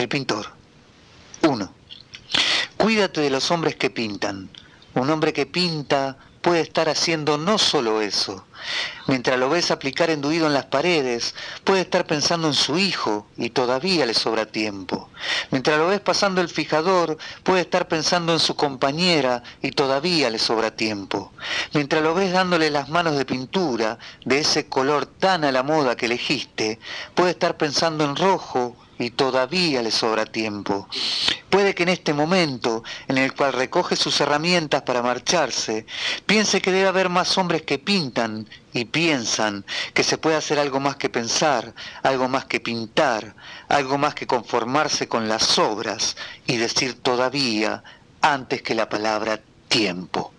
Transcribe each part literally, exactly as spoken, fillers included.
el pintor. uno. Cuídate de los hombres que pintan. Un hombre que pinta puede estar haciendo no solo eso. Mientras lo ves aplicar enduido en las paredes, puede estar pensando en su hijo y todavía le sobra tiempo. Mientras lo ves pasando el fijador, puede estar pensando en su compañera y todavía le sobra tiempo. Mientras lo ves dándole las manos de pintura, de ese color tan a la moda que elegiste, puede estar pensando en rojo y todavía le sobra tiempo. Puede que en este momento, en el cual recoge sus herramientas para marcharse, piense que debe haber más hombres que pintan y piensan que se puede hacer algo más que pensar, algo más que pintar, algo más que conformarse con las obras y decir todavía antes que la palabra tiempo.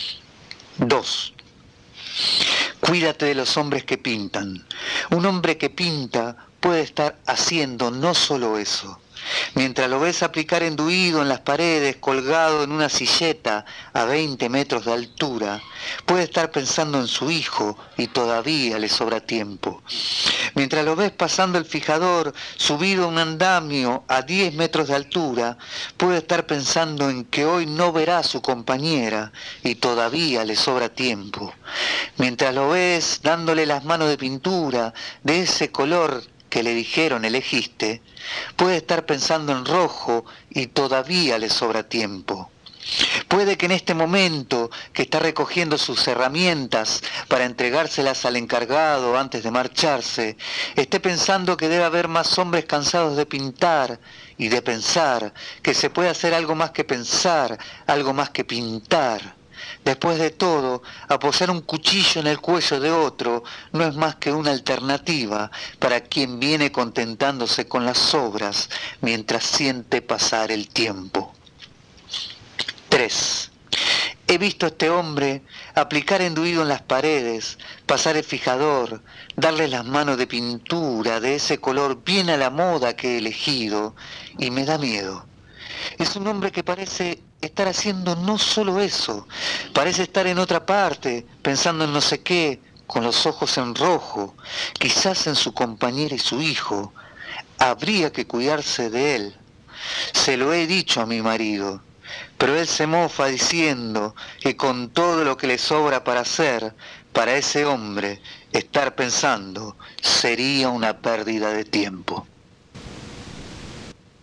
dos. Cuídate de los hombres que pintan. Un hombre que pinta puede estar haciendo no solo eso. Mientras lo ves aplicar enduido en las paredes, colgado en una silleta a veinte metros de altura, puede estar pensando en su hijo y todavía le sobra tiempo. Mientras lo ves pasando el fijador, subido a un andamio a diez metros de altura, puede estar pensando en que hoy no verá a su compañera y todavía le sobra tiempo. Mientras lo ves dándole las manos de pintura de ese color que le dijeron elegiste, puede estar pensando en rojo y todavía le sobra tiempo. Puede que en este momento que está recogiendo sus herramientas para entregárselas al encargado antes de marcharse, esté pensando que debe haber más hombres cansados de pintar y de pensar que se puede hacer algo más que pensar, algo más que pintar. Después de todo, apoyar un cuchillo en el cuello de otro no es más que una alternativa para quien viene contentándose con las obras mientras siente pasar el tiempo. tres. He visto a este hombre aplicar enduido en las paredes, pasar el fijador, darle las manos de pintura de ese color bien a la moda que he elegido, y me da miedo. Es un hombre que parece estar haciendo no solo eso, parece estar en otra parte, pensando en no sé qué, con los ojos en rojo, quizás en su compañera y su hijo. Habría que cuidarse de él. Se lo he dicho a mi marido, pero él se mofa diciendo que con todo lo que le sobra para hacer, para ese hombre, estar pensando sería una pérdida de tiempo.